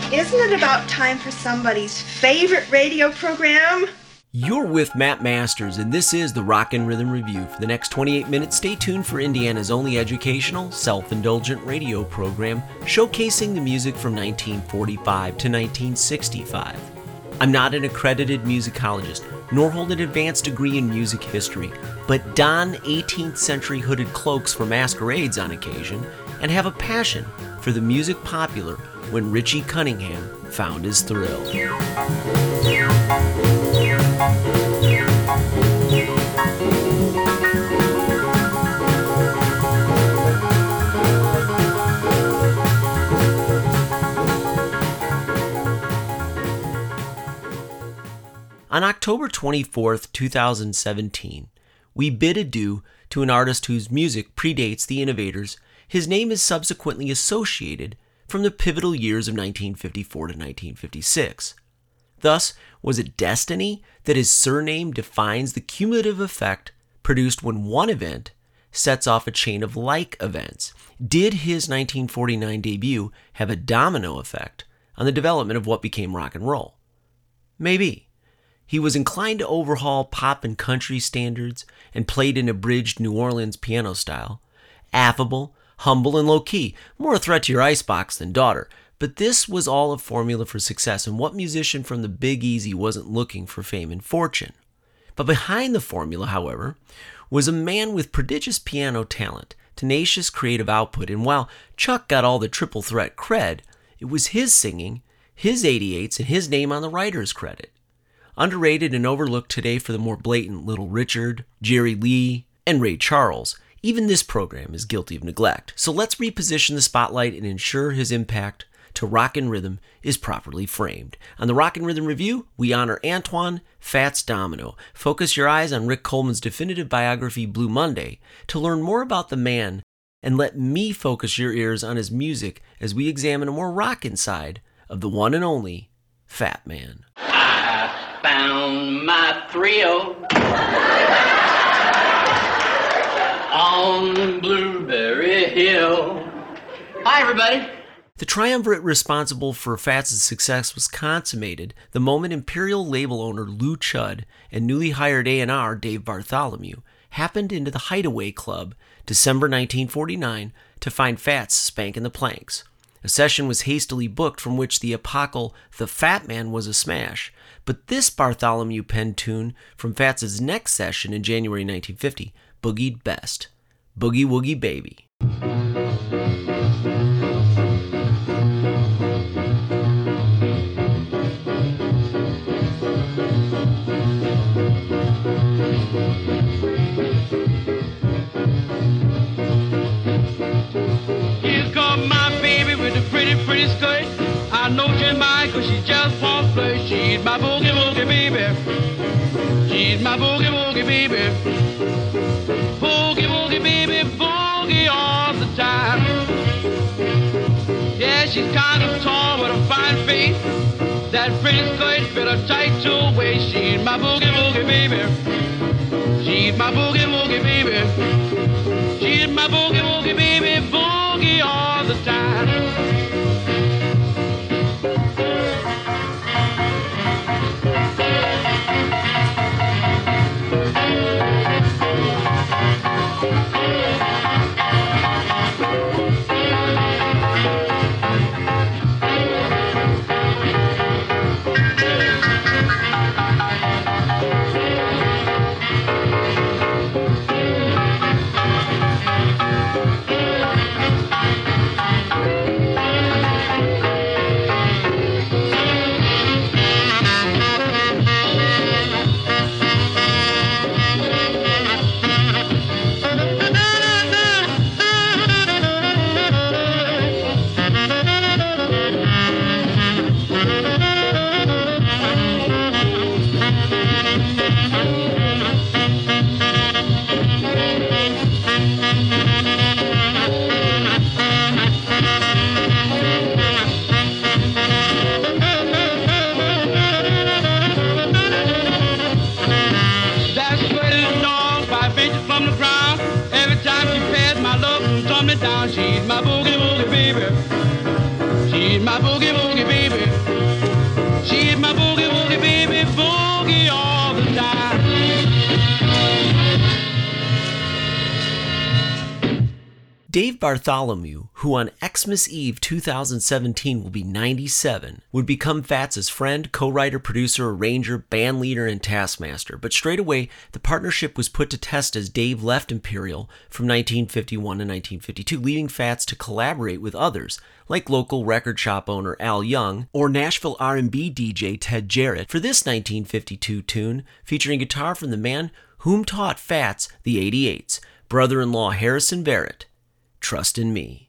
Isn't it about time for somebody's favorite radio program? You're with Matt Masters, and this is the Rockin' Rhythm Review. For the next 28 minutes, stay tuned for Indiana's only educational, self-indulgent radio program showcasing the music from 1945 to 1965. I'm not an accredited musicologist, nor hold an advanced degree in music history, but don 18th century hooded cloaks for masquerades on occasion, and have a passion for the music popular when Richie Cunningham found his thrill. On October 24th, 2017, we bid adieu to an artist whose music predates the innovators. His name is subsequently associated from the pivotal years of 1954 to 1956. Thus, was it destiny that his surname defines the cumulative effect produced when one event sets off a chain of like events? Did his 1949 debut have a domino effect on the development of what became rock and roll? Maybe. He was inclined to overhaul pop and country standards and played an abridged New Orleans piano style. Affable, humble, and low-key, more a threat to your icebox than daughter. But this was all a formula for success, and what musician from the Big Easy wasn't looking for fame and fortune? But behind the formula, however, was a man with prodigious piano talent, tenacious creative output, and while Chuck got all the triple threat cred, it was his singing, his 88s, and his name on the writer's credit. Underrated and overlooked today for the more blatant Little Richard, Jerry Lee, and Ray Charles, even this program is guilty of neglect. So let's reposition the spotlight and ensure his impact to Rockin' Rhythm is properly framed. On the Rockin' Rhythm Review, we honor Antoine Fats Domino. Focus your eyes on Rick Coleman's definitive biography, Blue Monday, to learn more about the man, and let me focus your ears on his music as we examine a more rockin' side of the one and only Fat Man. Found my thrill on Blueberry Hill. Hi, everybody. The triumvirate responsible for Fats' success was consummated the moment Imperial label owner Lou Chudd and newly hired A&R Dave Bartholomew happened into the Hideaway Club December 1949 to find Fats spanking the planks. A session was hastily booked from which the epochal The Fat Man was a smash, but this Bartholomew penned tune from Fats' next session in January 1950 boogied best. Boogie Woogie Baby. Pretty skirt. I know she's mine cause she just won't flirt. She's my boogie woogie baby. She's my boogie woogie baby. Boogie woogie baby, boogie all the time. Yeah, she's kind of tall with a fine face. That pretty skirt fit her tight to her waist. She's my boogie woogie baby. She's my boogie woogie baby. She's my boogie woogie baby, boogie all the time. Dave Bartholomew, who on Xmas Eve 2017 will be 97, would become Fats' friend, co-writer, producer, arranger, band leader, and taskmaster, but straight away the partnership was put to test as Dave left Imperial from 1951 to 1952, leaving Fats to collaborate with others, like local record shop owner Al Young or Nashville R&B DJ Ted Jarrett, for this 1952 tune featuring guitar from the man whom taught Fats the 88s, brother-in-law Harrison Barrett. Trust in Me.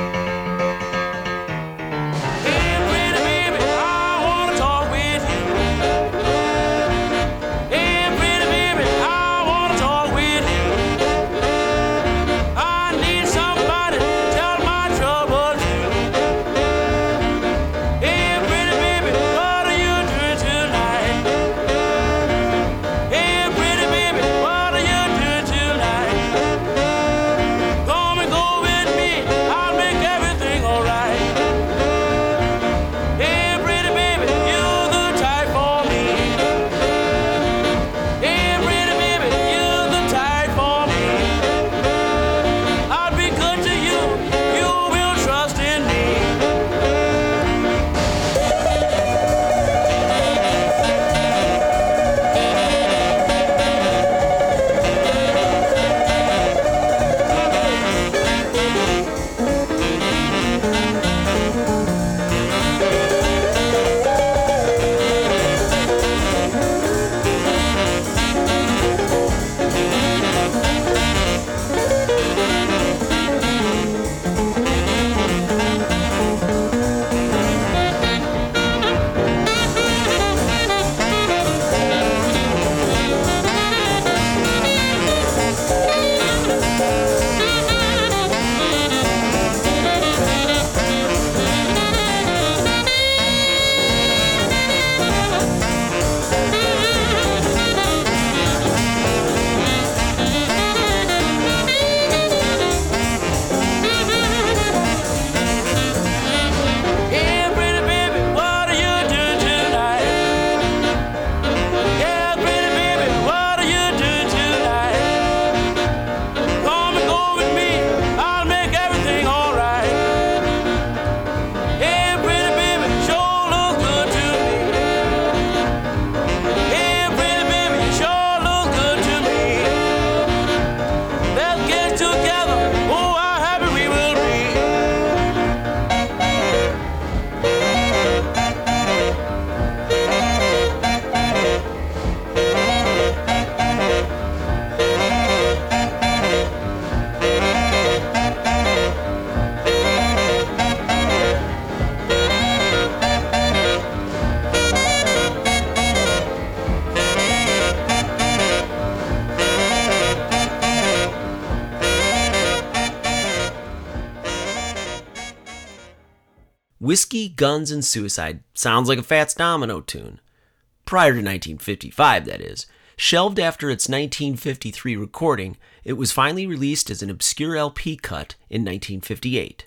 Whiskey, Guns, and Suicide sounds like a Fats Domino tune. Prior to 1955, that is. Shelved after its 1953 recording, it was finally released as an obscure LP cut in 1958.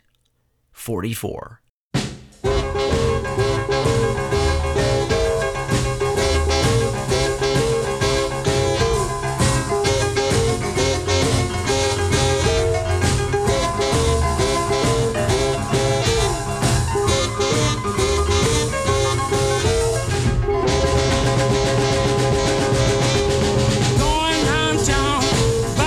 44.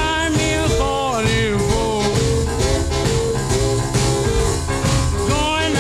Going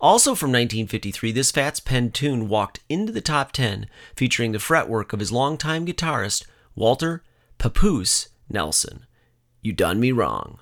Also from 1953, this Fats penned tune walked into the top 10, featuring the fretwork of his longtime guitarist, Walter Papoose Nelson. You Done Me Wrong.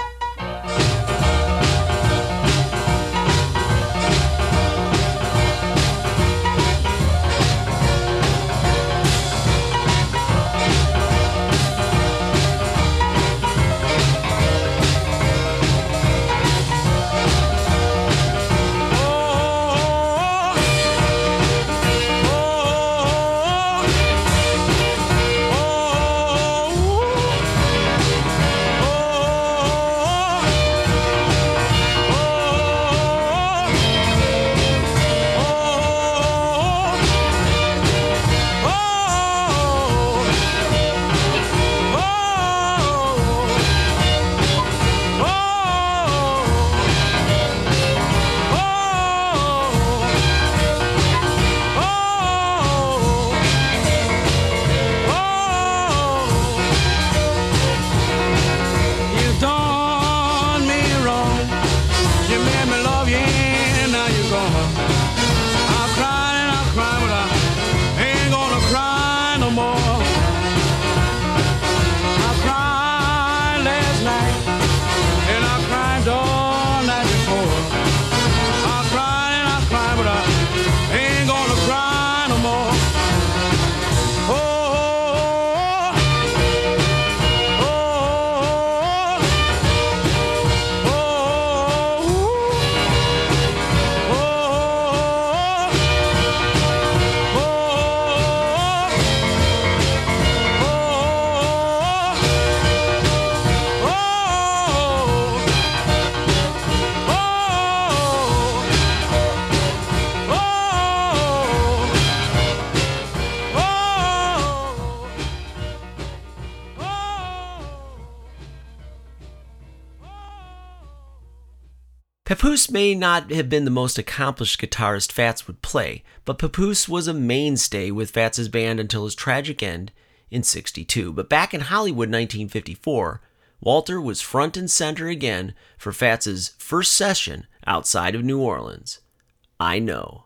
Papoose may not have been the most accomplished guitarist Fats would play, but Papoose was a mainstay with Fats' band until his tragic end in '62. But back in Hollywood 1954, Walter was front and center again for Fats' first session outside of New Orleans. I Know.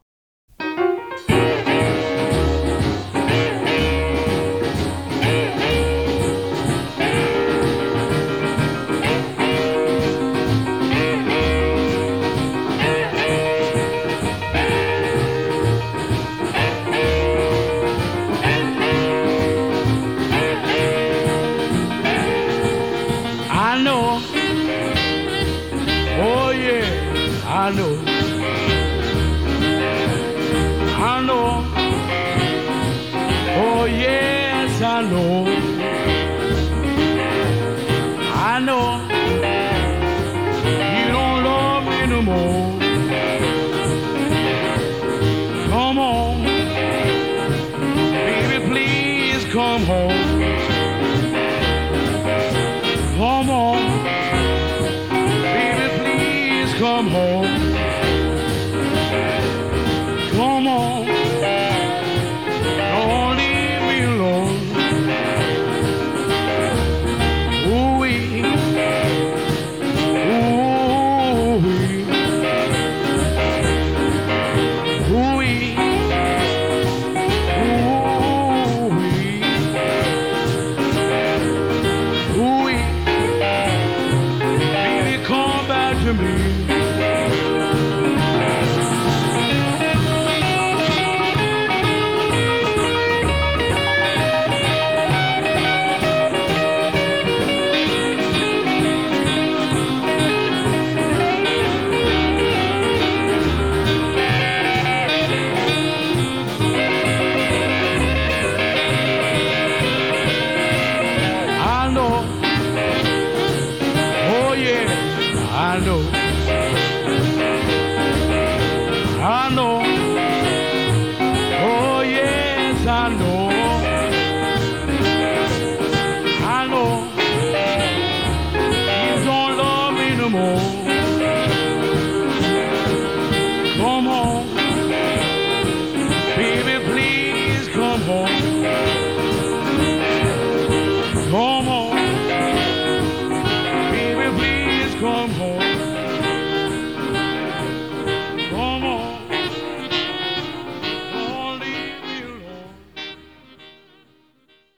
I know, oh yes, I know, you don't love me no more. Come on, baby, please come home. Come on, baby, please come home. Come on, don't leave me alone. Ooh-wee, ooh-wee, ooh-wee, ooh-wee.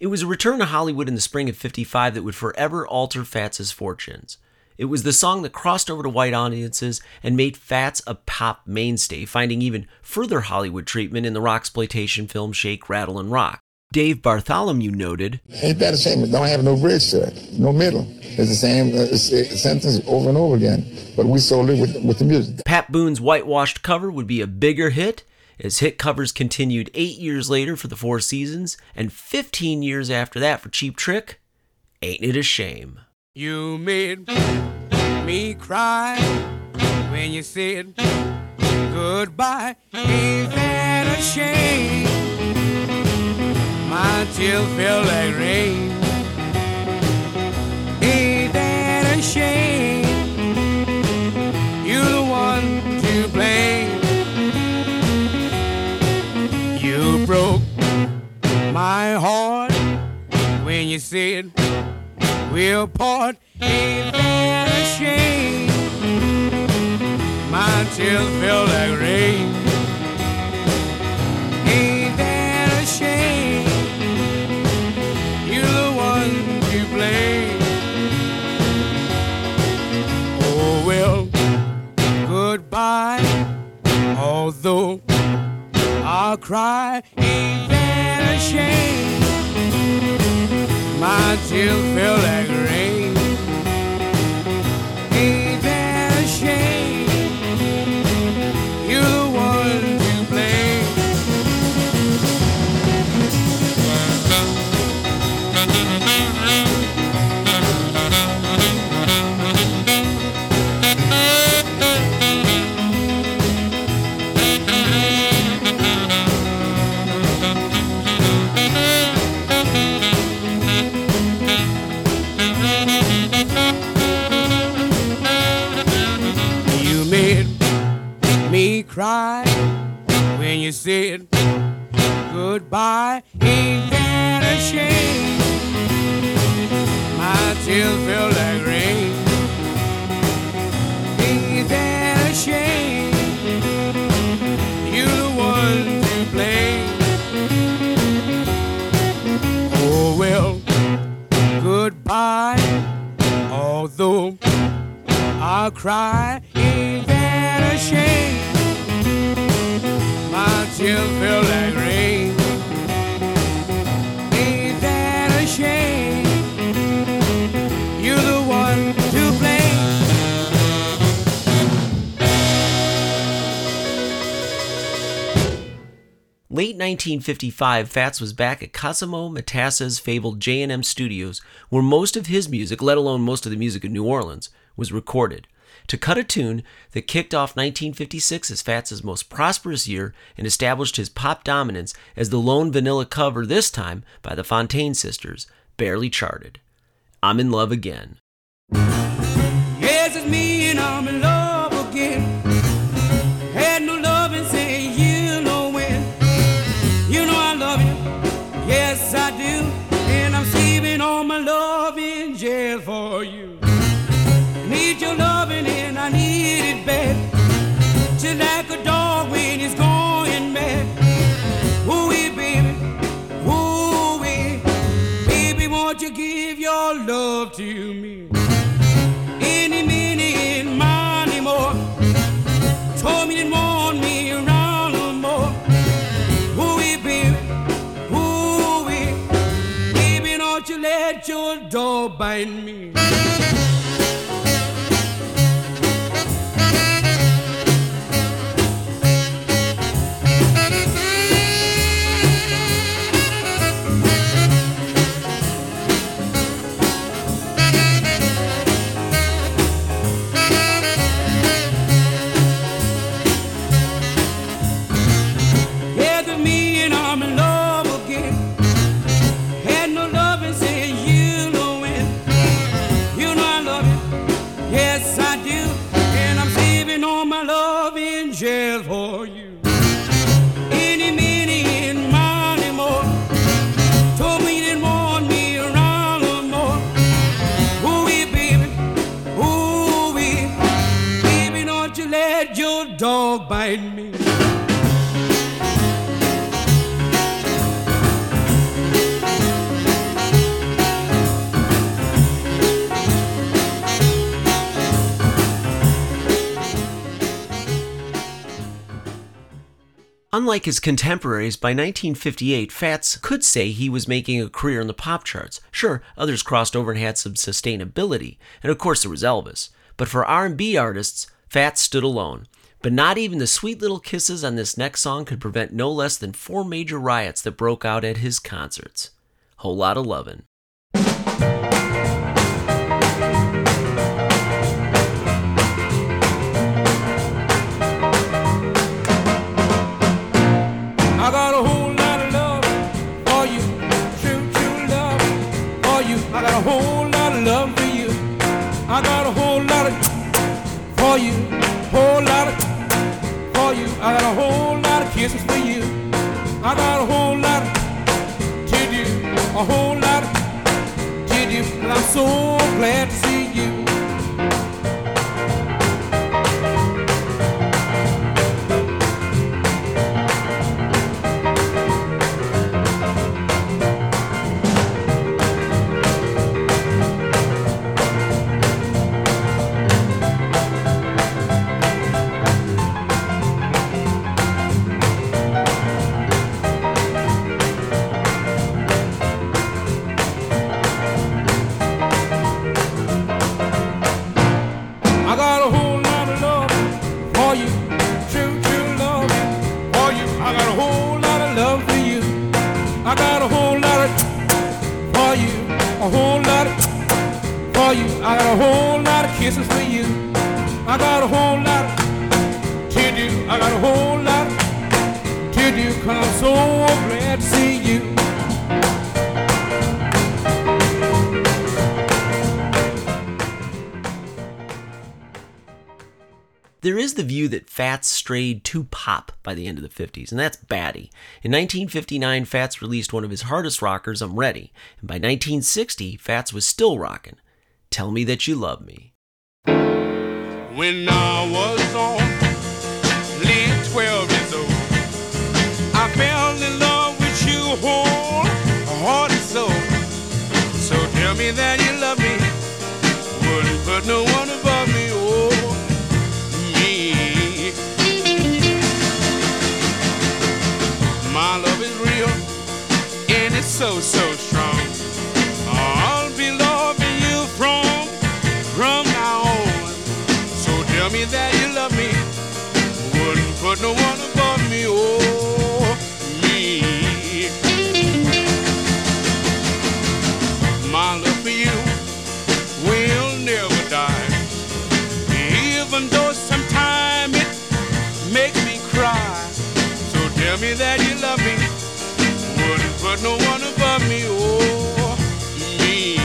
It was a return to Hollywood in the spring of '55 that would forever alter Fats' fortunes. It was the song that crossed over to white audiences and made Fats a pop mainstay, finding even further Hollywood treatment in the rocksploitation film Shake, Rattle, and Rock. Dave Bartholomew noted, "Ain't that a shame? It don't have no bridge to it, no middle. It's the same sentence over and over again, but we sold it with the music." Pat Boone's whitewashed cover would be a bigger hit, as hit covers continued 8 years later for the Four Seasons, and 15 years after that for Cheap Trick. Ain't It a Shame? You made me cry when you said goodbye. Ain't that a shame? My tears feel like rain. Ain't that a shame? You're the one to blame. You broke my heart when you said we'll part. Ain't that a shame? My tears feel like rain. Ain't that a shame? You're the one to blame. Oh well, goodbye. Although I'll cry, ain't that a shame? My tears feel like rain. Ain't that a shame? You're the one to blame. Me cry when you said goodbye. Ain't that a shame? My tears feel like rain. Ain't that a shame? You're the one to blame. Oh well, goodbye. Although I'll cry, ain't that a shame? My tears feel like rain. Ain't that a shame? You're the one to blame. Late 1955, Fats was back at Cosimo Matassa's fabled J&M Studios, where most of his music, let alone most of the music of New Orleans, was recorded, to cut a tune that kicked off 1956 as Fats' most prosperous year and established his pop dominance as the lone vanilla cover, this time by the Fontaine Sisters, barely charted. I'm in Love Again. Yes, it's me and I'm in love again. Had no love and say you know when. You know I love you, yes I do. And I'm saving all my love in jail for you. Need your loving and I need it bad. Just like a dog when he's going mad. Ooh-wee, baby, ooh-wee. Baby, won't you give your love to me? Any minute and money more. Told me you didn't want me around no more. Ooh-wee, baby, ooh-wee. Baby, don't you let your dog bite me. For you, any minute and money more. Told me you didn't want me around no more. Ooh-wee, baby, ooh-wee. Baby, don't you let your dog bite me. Unlike his contemporaries, by 1958, Fats could say he was making a career in the pop charts. Sure, others crossed over and had some sustainability, and of course there was Elvis. But for R&B artists, Fats stood alone. But not even the sweet little kisses on this next song could prevent no less than 4 major riots that broke out at his concerts. Whole Lotta Lovin'. I got a whole lot of love for you, true, true love for you. I got a whole lot of love for you. I got a whole lot of for you, whole lot of for you. I got a whole lot of kisses for you. I got a whole lot to do, a whole lot to do, and I'm so glad to see you. I got a whole lot of kisses for you. I got a whole lot to do. I got a whole lot to do, 'cause I'm so glad to see you. There is the view that Fats strayed too pop by the end of the 50s, and that's batty. In 1959, Fats released one of his hardest rockers, I'm Ready, and by 1960, Fats was still rocking Tell Me That You Love Me. When I was only 12 years old, I fell in love with you whole heart and soul. So tell me that you love me, wouldn't put no one above me, oh, me. My love is real, and it's so, so strong. I'll be loving you from now on. So tell me that you love me, wouldn't put no one above me, oh, me. My love for you will never die, even though sometimes it makes me cry. So tell me that you love me, wouldn't put no one above me, oh, me.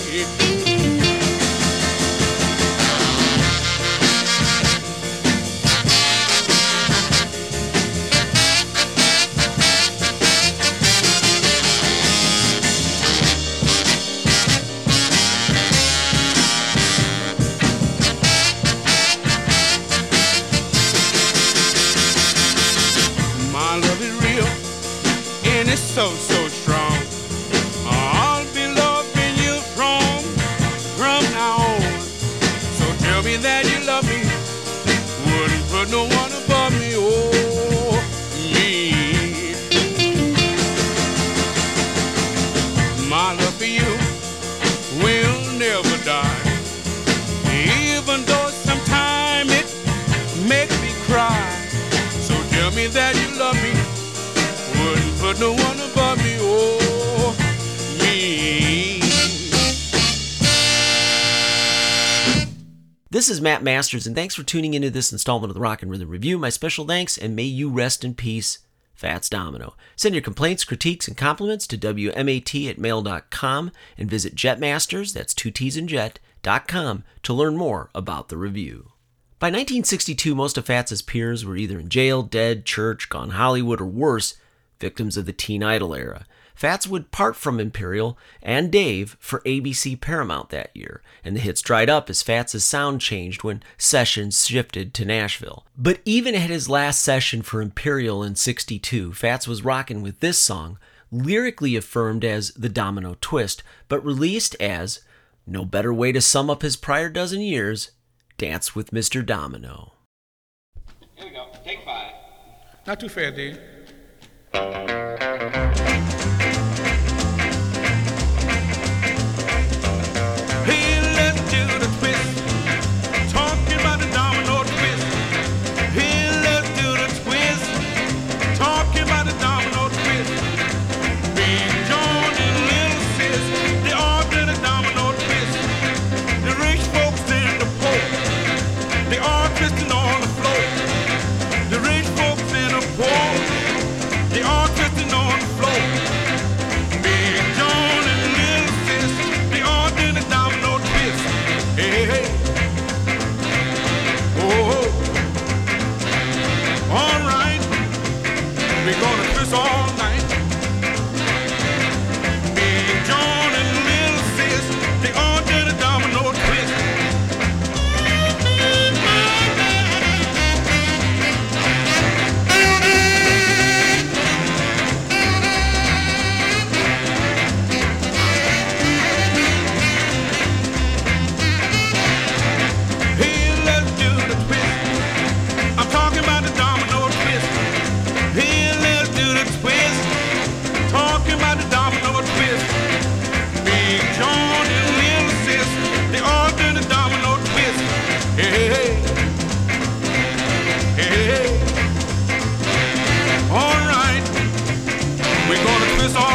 My love is real, and it's so, so strong. I'll be loving you from now on. So tell me that you love me, wouldn't put no one above me, oh, me. My love for you will never die, even though sometimes it makes me cry. So tell me that you love me, wouldn't put no one above me, oh, me. This is Matt Masters, and thanks for tuning into this installment of the Rock and Rhythm Review. My special thanks, and may you rest in peace, Fats Domino. Send your complaints, critiques, and compliments to wmat@mail.com and visit Jetmasters, that's 2 T's in jet.com, to learn more about the review. By 1962, most of Fats' peers were either in jail, dead, church, gone Hollywood, or worse, victims of the Teen Idol era. Fats would part from Imperial and Dave for ABC Paramount that year, and the hits dried up as Fats' sound changed when sessions shifted to Nashville. But even at his last session for Imperial in '62, Fats was rocking with this song, lyrically affirmed as The Domino Twist, but released as, no better way to sum up his prior dozen years, Dance with Mr. Domino. Here we go. Take 5. Not too fast, Dave. Hey, let's do the twist. Talking about the domino twist. Hey, let's do the twist. Talking about the domino twist. Big John and Little Sis, they all did a domino twist. The rich folks and the poor, they all twisting on the floor. The rich folks and the poor, they all twisting on the floor. Big John and Little Sis, they all did a domino twist. Hey, hey. Oh, all right. We're gonna twist all night. Big John and Little Sis, they all did a domino twist. Hey, let's do the twist. I'm talking about the domino twist. Hey, let's do the twist. Talking about the domino twist. Big John and Little Sis, they all did the domino twist. Hey, hey, hey, hey. All right, we're gonna twist all